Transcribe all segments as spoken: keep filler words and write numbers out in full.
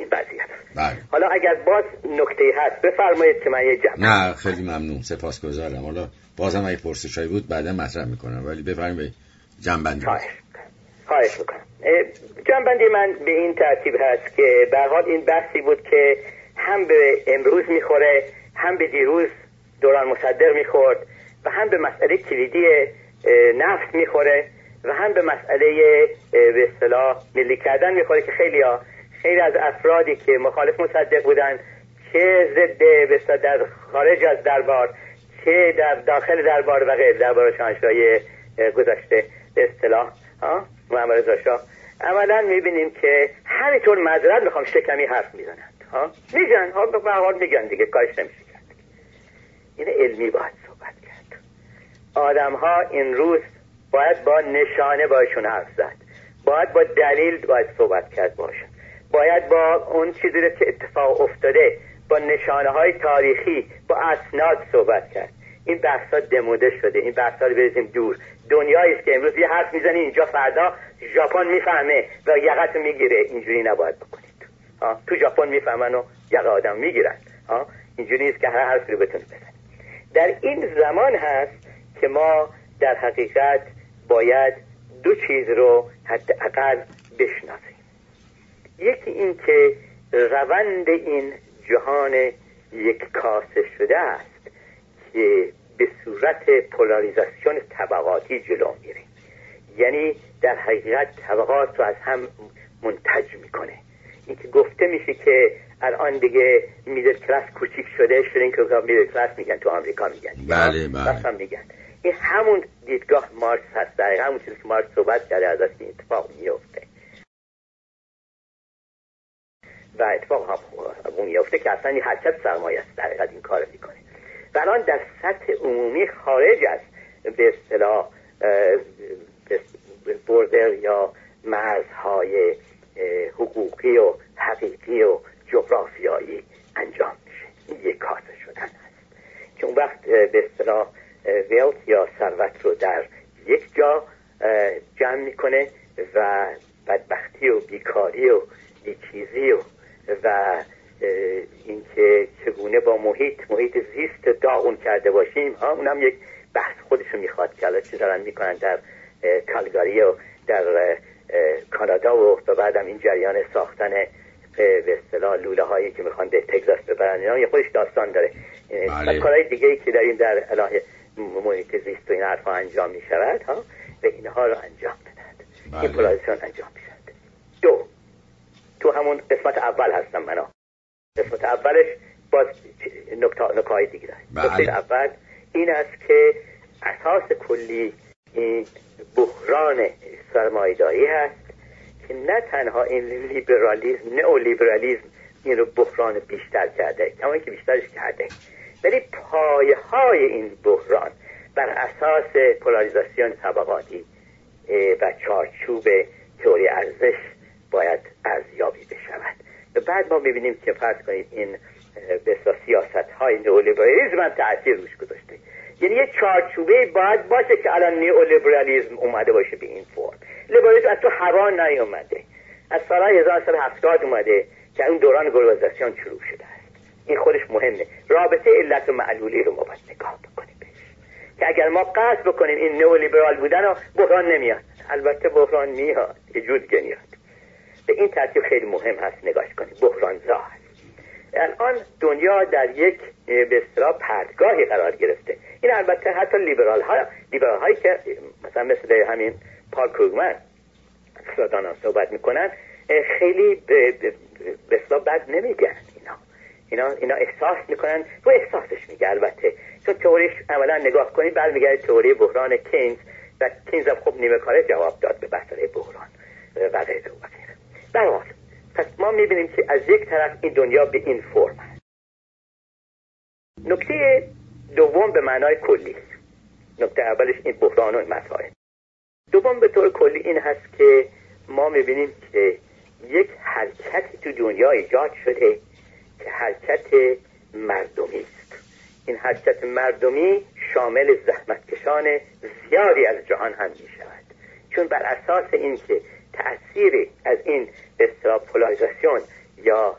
این وضعیت. بله. حالا اگر باز نکته هست بفرمایید که من یه جمع. نه خیلی ممنون، سپاسگزارم. حالا بازم اگه پرسشایی بود بعدا مطرح میکنم، ولی بفرمایید جنبندی. خواهش خواهش میکنم. جنبندی من به این ترتیب هست که به هر حال این بحثی بود که هم به امروز میخوره، هم به دیروز دوران مصدق میخورد و هم به مسئله کلیدی نفت میخوره و هم به مسئله به اصطلاح ملی کردن میخوره که خیلی ها خیلی از افرادی که مخالف مصدق بودن، چه ضد به اصطلاح در خارج از دربار چه در داخل دربار و غیر دربار شاهنشاهی گذشته به اصطلاح ها محمد رضا شاه، عملا میبینیم که همینطور معذرت میخوام شکمی حرف میزنند ها میگن ها به هر حال میگن دیگه، کارش نمیشه کرد. این علمی باید صحبت کرد. آدم ها این روز باید با نشانه باشون حرف زد، باید با دلیل باید صحبت کرد باشون، باید با اون چیزی که اتفاق افتاده با نشانه های تاریخی با اسناد صحبت کرد. این بحثا دموده شده، این بحثا رو بریزیم دور. دنیایی است که امروز یه حرف میزنی اینجا فردا ژاپن میفهمه و یقت میگیره. اینجوری نباید بکنید. ها تو ژاپن میفهمن و یقه آدم میگیرن. ها اینجوری است که هر حرفی رو بتونید بزنید. در این زمان هست که ما در حقیقت باید دو چیز رو حداقل بشناسیم. یکی این که روند این جهان یک کاسه شده است که به صورت پولاریزاسیون طبقاتی جلو میره، یعنی در حقیقت طبقات رو از هم منتج میکنه. این که گفته میشه که الان دیگه میدل کلاس کوچیک شده، شرینک میدل کلاس میگن تو آمریکا میگن. بله بله. میگن این همون دیدگاه مارکس هست، دقیقا همون چیزی که مارکس صحبت کرده ازش این اتفاق میفته و اتفاق هم میفته که اصلا این حرکت سرمایه است دقیقا این کار میکنه. و الان در سطح عمومی خارج از به اصطلاح بوردر یا مرزهای حقوقی و حقیقی و جغرافیایی انجام میشه. این یک کاسه شدن هست که اون وقت به اصطلاح ویلت یا ثروت رو در یک جا جمع میکنه و بدبختی و بیکاری و بیچیزی و و اینکه چگونه با محیط محیط زیست داغون کرده باشیم ها، اونم یک بحث خودشو میخواد که الان چه دارن میکنن در کالگاری و در کانادا و بعدم این جریان ساختن به اصطلاح لوله هایی که میخوان به تگزاس ببرن، اینا یه خودش داستان داره. بله. کارهای دیگه ای که داریم در اله محیط زیست و این حرفا انجام میشود ها و اینها رو انجام دادند. بله. این پولاریزاسیون انجام میشود. دو تو همون قسمت اول هستم منو. قسمت اولش باز نکته نکای دیگه داره. نکته اول این است که اساس کلی این بحران سرمایه‌داری هست که نه تنها این لیبرالیسم نئولیبرالیسم این رو بحران بیشتر کرده، کما که بیشترش کرده، ولی پایه های این بحران بر اساس پولاریزاسیون طبقاتی و چارچوب تئوری ارزش باید ارزیابی بشود. و بعد ما میبینیم که فرض کنید این به سیاست های نئولیبرالیسم هم تأثیر روش گذاشته. یعنی یه چارچوبه باید باشه که الان نئولیبرالیسم اومده باشه به این فرم. لیبرالیسم از تو هوا نیومده، از سال هزار و سیصد و هفتاد اومده که اون دوران گلوبالیزاسیون شروع شده است. این خودش مهمه. رابطه علت و معلولی رو ما باید نگاه بکنیم بهش که اگر ما قصد بکنیم این نئولیبرال بودن و بحران نمیاد. البته بحران میاد، یه جود میاد. به این ترتیب خیلی مهم هست نگاش کنیم. بحران زا هست. الان دنیا در یک به اصطلاح پرتگاهی قرار گرفته. این البته حتی لیبرال ها لیبرال هایی که مثلا مثل همین پال کروگمن اقتصاددانا صحبت میکنن خیلی به اصطلاح بد نمیگن. اینا اینا اینا احساس میکنن و احساسش میگه. البته چون تئوریش اولا نگاه کنید برمیگرده تئوری بحران کینز و کینز هم خب نیمه کاره جواب داد به مسئله بحران و غیره و غیره. به هر حال پس ما میبینیم که از یک طرف این دنیا به این فرم هست. نکته دوم به معنای کلی، نکته اولش این بحران و این مسائل. دوم به طور کلی این هست که ما میبینیم که یک حرکتی تو دنیا ایجاد شده که حرکت مردمی است. این حرکت مردمی شامل زحمتکشان زیادی از جهان هم میشود، چون بر اساس این که تأثیری از این اصطلاح پولاریزاسیون یا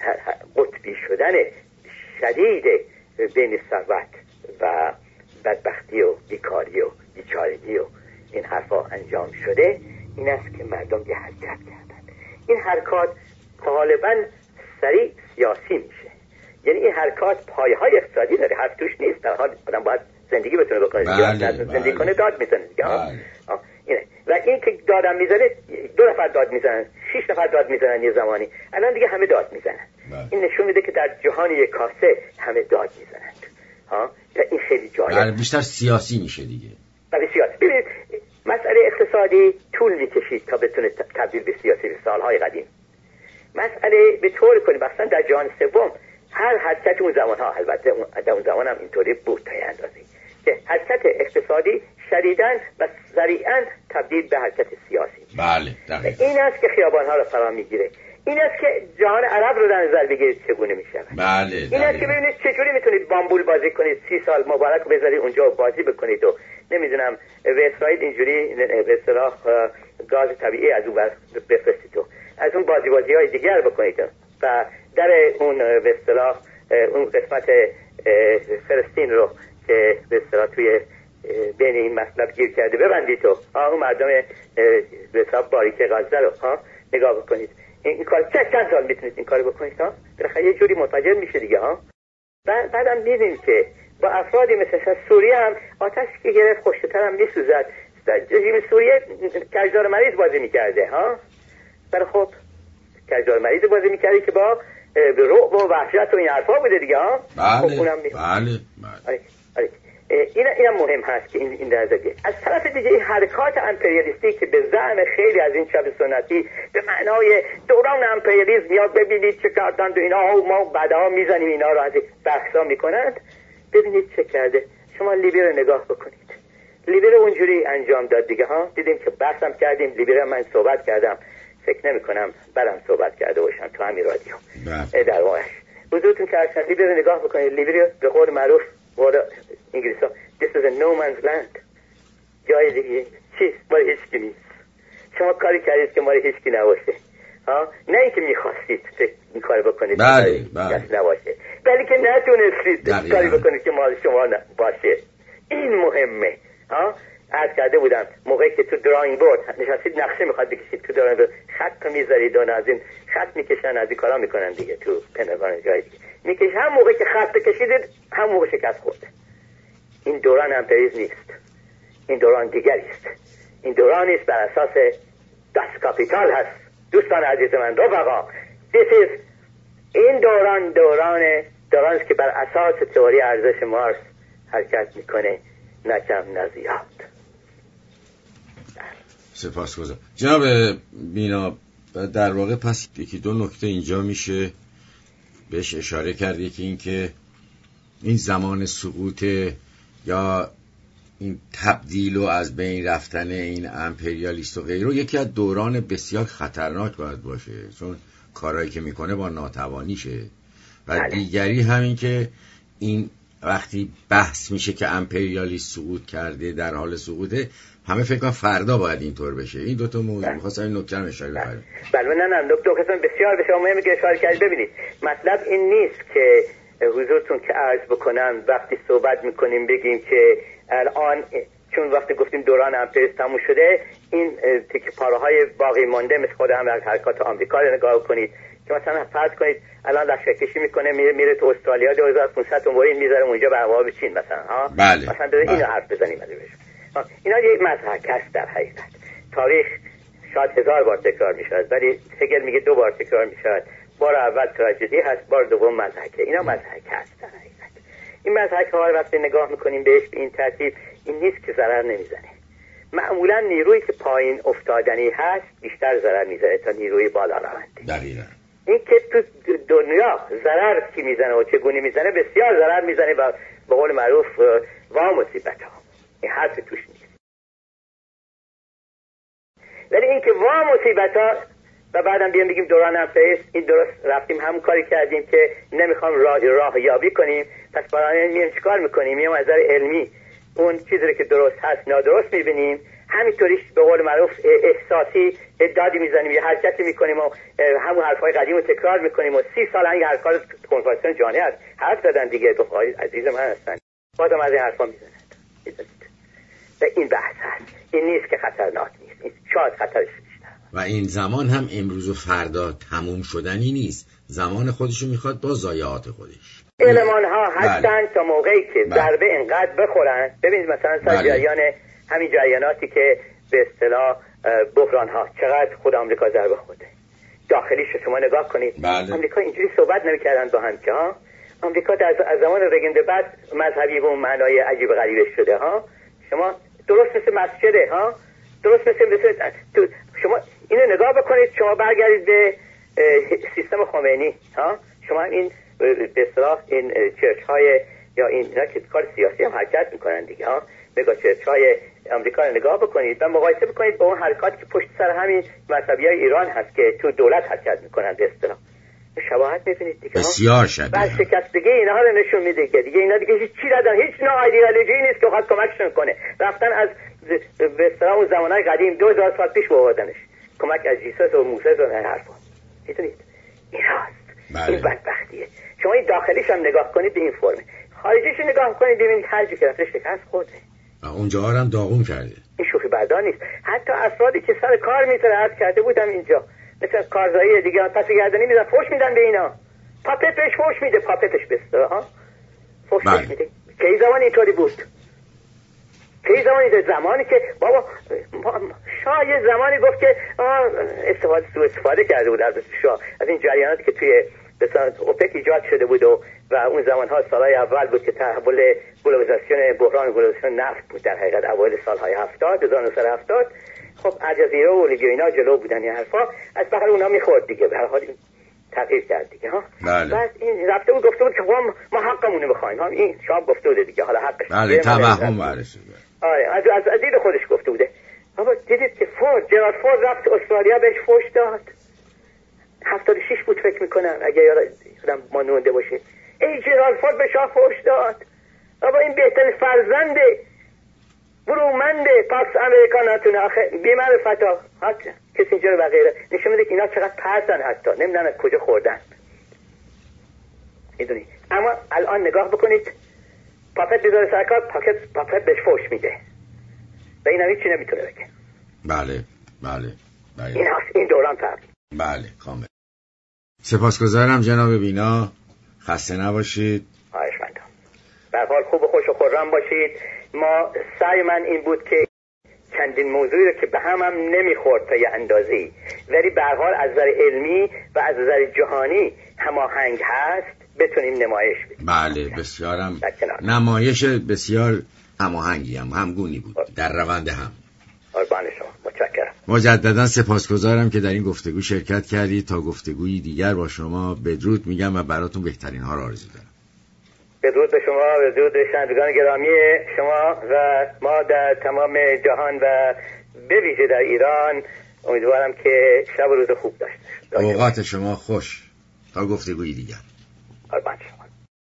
قطبی شدن شدید بین ثروت و بدبختی و بیکاری و بیچارگی و این حرفا انجام شده، این است که مردم یه حرکت کردن. این حرکات غالبا سریع سیاسی میشه، یعنی این حرکات پایه‌های اقتصادی داره، حرف توش نیست. در حال آدم باید زندگی بتونه بکنه، بله، زندگی بله. کنه داد میزنه دیگه. بله. اینه. و این که دادم میزنه، دو نفر داد میزنن، شش نفر داد میزنن یه زمانی، الان دیگه همه داد میزنن. بله. این نشون میده که در جهان یک کاسه همه داد میزنن. ها، این خیلی جالبه. بله، بیشتر سیاسی میشه دیگه. بله، سیاسی. ببینید مسئله اقتصادی طول میکشید تا بتونه تبدیل به سیاسی به سالهای قدیم. مسئله به طور کنیم مثلا در جهان سوم هر حرکت اون زمان ها، البته در اون زمان هم اینطوری بود تا یه اندازه‌ای، که حرکت اقتصادی شدیداً و سریعاً تبدیل به حرکت سیاسی. بله، دقیقاً. این است که خیابان‌ها رو فرا میگیره. این است که جهان عرب رو در نظر بگیرید چگونه میشه. بله، این است که ببینید چجوری میتونید بامبول بازی کنید، سی سال مبارک رو بذارید اونجا و بازی بکنید و نمیدونم به اسرائیل اینجوری به اصطلاح گاز طبیعی از اون بفرستید و از اون بازی بازی های دیگر بکنید و در اون به اصطلاح اون قسمت فلسطین رو که به اصطلاح توی بین این مطلب گیر کرده ببندید و اون مردم به حساب باریک غزه رو ها نگاه بکنید. این کار چه چند سال میتونید این کارو بکنید ها؟ بالاخره یه جوری منفجر میشه دیگه ها. بعد بعدم دیدیم که با افرادی مثل سوریه هم آتش که گرفت خوشتر هم میسوزد. رژیم سوریه کجدار مریض بازی میکرده ها. برای خب کجدار مریض بازی میکرده که با رعب و وحشت و این حرفا بوده دیگه ها. بله، خب اونم بله، بله. آره، آره. این اینم مهم هست که این این درجه. از طرف دیگه این حرکات امپریالیستی که به زعم خیلی از این چپ سنتی به معنای دوران امپریالیسم میاد، ببینید چه کردن و اینا و ما بعدها میزنیم اینا رو از بحثا میکنند. ببینید چه کرده. شما لیبی رو نگاه بکنید. لیبی رو اونجوری انجام داد دیگه ها. دیدیم که بحثم کردیم لیبی رو، من صحبت کردم، فکر نمی کنم برام صحبت کرده باشم تو همین رادیو. بله. در واقع حضورتون که اصلا لیبی رو نگاه بکنید. لیبی رو به قول معروف وارد انگلیس ها this is a no man's land، جای دیگه چیست مال هیچکی نیست. شما کاری کردید که مال هیچکی نباشه ها، نه اینکه میخواستید این کار بکنید بله بله نباشه، بلکه نتونستید کاری بکنید که مال شما باشه. این مهمه ها. عرض کرده بودم موقعی که تو دراینگ بورد نشستید نقشه میخواد بکشید، تو دراینگ بورد خط میذارید و از این خط میکشن، از این کارا میکنن دیگه تو پنتاگون جای دیگه میکش. هم موقعی که خط کشیدید هم موقع شکست خورده. این دوران امپریالیسم نیست، این دوران دیگری است. این دورانی است بر اساس داس کاپیتال هست. دوستان عزیز من، رفقا، this is این دوران دوران دوران است که بر اساس تئوری ارزش مارکس حرکت میکنه، نه کم نه زیاد. سپاسگزارم جناب بینا. در واقع پس یکی دو نکته اینجا میشه بهش اشاره کردی که این که این زمان سقوط یا این تبدیل و از بین رفتن این امپریالیست و غیره یکی از دوران بسیار خطرناک باید باشه، چون کارهایی که میکنه با ناتوانیشه. و دیگری همین که این وقتی بحث میشه که امپریالیست سقوط کرده، در حال سقوطه، همه فکر کنم فردا باید اینطور بشه. این دو تا موضوع می‌خواستم این نکته رو اشاره کنم. بله نه نه دکتر قسم بسیار بسیار مهمه که اشاره کردید. ببینید مطلب این نیست که حضورتون که عرض بکنم وقتی صحبت میکنیم بگیم که الان چون وقتی گفتیم دوران امپریالیسم تموم شده این تیکه پاره های باقی مانده مثل خود هم حرکات آمریکا رو نگاه کنید که مثلا فرض کنید الان لشکرکشی میکنه میره میره تو استرالیا دو هزار و پانصد تا مورد میذاره اونجا به هوا چین مثلا ها. بله. مثلا بذارید اینو حرف بزنیم ازش. اینا یک مضحک است در حقیقت. تاریخ شاید هزار بار تکرار میشود ولی هگل میگه دو بار تکرار میشود. بار اول تراژدی هست، بار دوم مضحکه. اینا مضحک است در حقیقت. این مضحک ها وقتی نگاه میکنیم بهش به این ترتیب این نیست که ضرر نمیزنه. معمولا نیرویی که پایین افتادنی هست بیشتر ضرر میزنه تا نیروی بالا روندی. دقیقاً. این که تو دنیا ضرر کی میزنه و چگونه میزنه بسیار ضرر میزنه و به قول معروف وا مصیبت ها. این حرف توش نیست. ولی این که وا مصیبت ها و بعدم بیام بگیم دوران امپریالیسم این درست رفتیم همون کاری کردیم که نمیخوام راه راه یابی کنیم، پس برای میام چیکار میکنیم؟ میام از نظر علمی اون چیزی که درست هست نادرست میبینیم، همینطوریش به قول معروف احساسی دادی میزنیم، یه حرکتی میکنیم و همون حرفای قدیم رو تکرار میکنیم و سی سال این حرفا کنفرانسیون جهانی هست حرف زدن دیگه، دخترای عزیز من هستن بازم از این حرفا میزنن. و این بحث هست، این نیست که خطرناک نیست، این شاید خطرش بیشتر. و این زمان هم امروز و فردا تموم شدنی نیست، زمان خودشو میخواد با ضایعات خودش. علمان ها هستن تا موقعی که ضربه اینقدر بخورن. ببینید مثلا سر جریان همین جریاناتی که به اصطلاح بحران ها چقدر خود آمریکا ضربه خورده، داخلیش رو شما نگاه کنید. بله. آمریکا اینجوری صحبت نمیکردن با هم که ها، آمریکا در از زمان رگن به بعد مذهبی و معنای عجیب غریبش شده ها. شما درست مثل مسجده ها، درست مثل مثل تو شما اینو نگاه بکنید، شما برگردید به سیستم خمینی ها، شما این به اصطلاح این چرچ های یا این اینا که کار سیاسی هم حرکت میکنن دیگه ها، مگا چرچ های آمریکا رو نگاه بکنید و مقایسه بکنید با اون حرکاتی که پشت سر همین مذهبی های ایران هست که تو دولت حرکت میکنن. به اصطلاح شباهت میبینید دیگه، بسیار شبیه. بر شکستگی اینها رو نشون میده که دیگه اینا دیگه هیچ چی ندارن، هیچ نوع ایدئولوژی نیست که بخواد کمکشون کنه. رفتن از به اصطلاح اون زمانهای قدیم دو هزار سال پیش آوردنش، کمک از جیسوس و موسی و این حرفا. میدونید این راست. بله. این بدبختیه. شما این داخلیش هم نگاه کنید به این فرمه، خارجیش نگاه کنید ببینید هر جا که رفته شکست خورده، اونجا هم داغون کرده. این شوخی بردار نیست. حتی افرادی که سر کار میذاره عرض کرده بودم اینجا، مثلا کارزایی دیگه پس گردنی میذارن فوش میدن به اینا، پاپت بهش فوش میده، پاپتش بسته ها فوش بله. میده. کی زمان اینطوری بود؟ کی زمانی ده زمانی که بابا شاه یه زمانی گفت که استفاده سو استفاده کرده بود از شاه از این جریاناتی که توی مثلا اوپک ایجاد شده بود و, و اون زمانها سالهای اول بود که تحول گلوبالیزاسیون بحران گلوبالیزاسیون نفت بود در حقیقت اوایل سالهای هفتاد هزار و نهصد و هفتاد. خب الجزیره و لیبیا اینا جلو بودن، این حرفا از بغل اونها میخورد دیگه، به هر حال تغییر کرد دیگه ها. بله. بعد این رفته بود گفته بود که ما حقمون رو بخوایم ها، این شاه گفته بود دیگه، حالا حقش بله توهم ورشه. آره از از از دید خودش گفته بوده. بابا دیدید که فورد جنرال فورد رفت استرالیا بهش فوش داد، هفتاد و شش بود فکر میکنم اگه یادم ما نونده باشه. ای جنرال فورد به شاه فوش داد. بابا این بهترین فرزنده برومنده پاکس امریکا نتونه آخه بی‌معرفت ها کسی اینجا رو بغیره نشون میده که اینا چقدر پرتن، حتی نمیدونم از کجا خوردن. میدونی اما الان نگاه بکنید، پاپت بیداره سرکار، پاپت پاپت بهش فوش میده و این هم هیچی نمیتونه بگه. بله بله بله این هست این دوران فرق. بله کامل. سپاسگزارم جناب بینا، خسته نباشید. خواهشمندم. به هر حال خوب و خوش و خرم باشید. ما سعی من این بود که چندین موضوعی رو که به هم هم نمیخورد تا یه اندازه‌ای ولی به هر حال از نظر علمی و از نظر جهانی هماهنگ هست بتونیم نمایش بدیم. بله بسیارم نمایش بسیار هماهنگی هم همگونی بود در روند هم. قربان شما، متشکرم. مجددا سپاسگزارم که در این گفتگو شرکت کردید. تا گفتگویی دیگر با شما بدرود میگم و براتون بهترین ها را آرزو دارم. بدرود به شما، بدرود به شنوندگان گرامی شما و ما در تمام جهان و به ویژه در ایران. امیدوارم که شب و روز خوب داشته باشید. اوقات شما خوش. تا گفتگویی دیگر. قربان شما.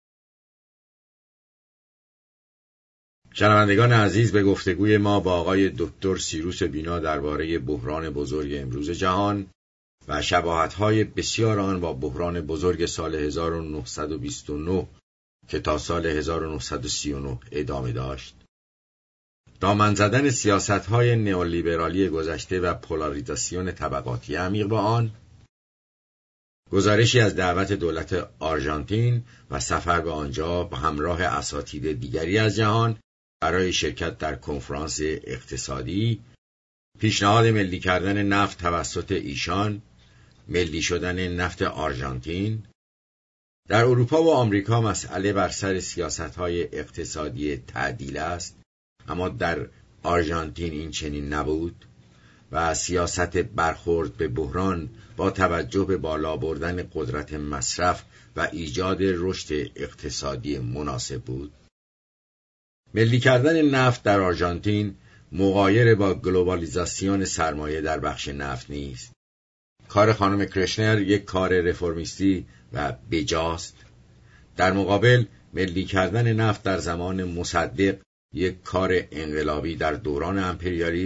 شنوندگان عزیز، به گفتگوی ما با آقای دکتر سیروس بینا درباره بحران بزرگ امروز جهان و شباهت‌های بسیار آن با بحران بزرگ سال هزار و نهصد و بیست و نه که تا سال هزار و نهصد و سی و نه ادامه داشت، دامن زدن سیاست‌های نئولیبرالی گذشته و پولاریزاسیون طبقاتی عمیق با آن، گزارشی از دعوت دولت آرژانتین و سفر به آنجا با همراه اساتید دیگری از جهان برای شرکت در کنفرانس اقتصادی، پیشنهاد ملی کردن نفت توسط ایشان، ملی شدن نفت آرژانتین. در اروپا و آمریکا مسئله بر سر سیاست‌های اقتصادی تعدیل است، اما در آرژانتین این چنین نبود و سیاست برخورد به بحران با توجه به بالا بردن قدرت مصرف و ایجاد رشد اقتصادی مناسب بود. ملی کردن نفت در آرژانتین مغایر با گلوبالیزاسیون سرمایه در بخش نفت نیست. کار خانم کرشنر یک کار رفرمیستی و بجاست. در مقابل ملی کردن نفت در زمان مصدق یک کار انقلابی در دوران امپریالیسم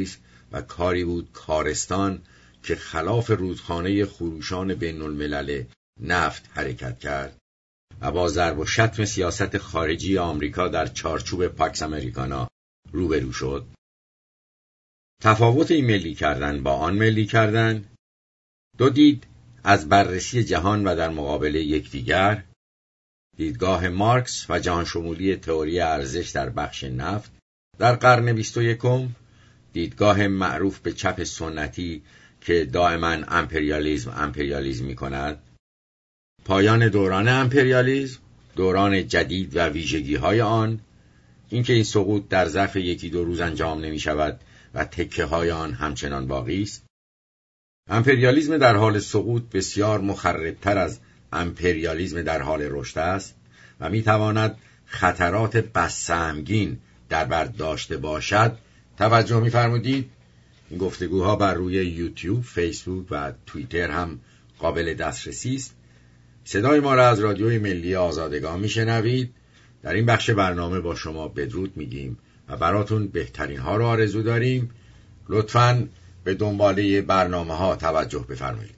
و کاری بود کارستان که خلاف رودخانه خروشان بین الملل نفت حرکت کرد و با ضرب و شتم سیاست خارجی آمریکا در چارچوب پاکس امریکانا روبرو شد. تفاوت این ملی کردن با آن ملی کردن دو دید از بررسی جهان و در مقابل یکدیگر، دیدگاه مارکس و جهان شمولی تئوری ارزش در بخش نفت در قرن بیست و یکم، دیدگاه معروف به چپ سنتی که دائما امپریالیسم امپریالیسم می کند، پایان دوران امپریالیسم، دوران جدید و ویژگی های آن، اینکه این سقوط در ظرف یکی دو روز انجام نمی شود و تکه های آن همچنان باقی است. امپریالیسم در حال سقوط بسیار مخربتر از امپریالیسم در حال رشد است و می تواند خطرات بس سهمگین در بر داشته باشد. توجه می فرمودید؟ این گفتگوها بر روی یوتیوب، فیسبوک و توییتر هم قابل دسترسی است. صدای ما را از رادیوی ملی آزادگان می شنوید. در این بخش برنامه با شما بدرود می گیم و براتون بهترین ها را آرزو داریم. لطفاً به دنباله برنامه ها توجه بفرمایید.